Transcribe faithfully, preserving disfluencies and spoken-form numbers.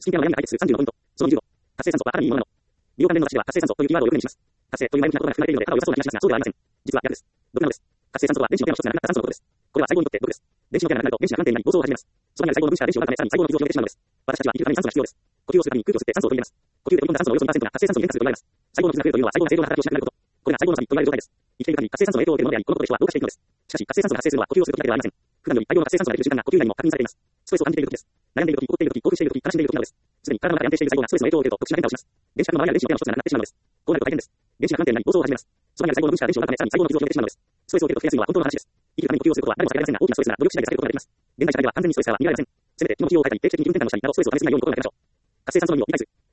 スキンケアの悩みが解決するさんじゅうのポイント。そのにじゅうご。活性酸素はある意味いいものなの。利用関連の雑誌では活性酸素というキーワードをよく目にします。活性という前向きなことが含まれているので、肩を良さそうな気がしますが、そうではありません。実は逆です。毒なのです。活性酸素とは電子のペアの一つがなくなった酸素のことです。これは細胞にとって毒です。電子のペアがなくなると電子が不安定になり暴走を始めます。そこにある細胞の分子が電子を奪うため、さらに細胞の傷を広げてしまうのです。私たちは生きるために酸素が必要です。呼吸をするために空気を吸って酸素を取り入れます。呼吸で取り込んだ酸素のおよそにパーセントが活性酸素に変化すると言われます。細胞の傷が増えるというのは細胞が正常な働きをしなくなること。これが細胞のサビと言われる状態です。生きている限り活性酸素の影響を受けるのであり、このことで人は老化していくのです。しかし、活性酸素が発生するのは呼吸をするときだけではありません。普段より大量の活性酸素が出る時間が呼吸以外にも確認されています。ストレスを感じているときです。悩んでいるとき、怒っているとき、興奮しているとき、悲しんでいるときなどです。すでに体の中で安定している細胞がストレスの影響を受けると特殊な変化をします。電子核の周りや電子のペアの一つがなくなってしまうのです。こうなると大変です。電子が不安定になり暴走を始めます。そこにある細胞の分子が電子を奪うため、さらに細胞の傷を広げてしまうのです。ストレスを受けると増えやすいのは本当の話です。生きるために呼吸をすることは誰も避けられませんが、大きなストレスなら努力次第で避けることができます。現代社会では完全にストレスからは逃げられません。せめて気の治療を変えたり定期的に気分転換をしたりなどストレスを感じすぎないように心がけましょう。活性酸素の意味を理解する。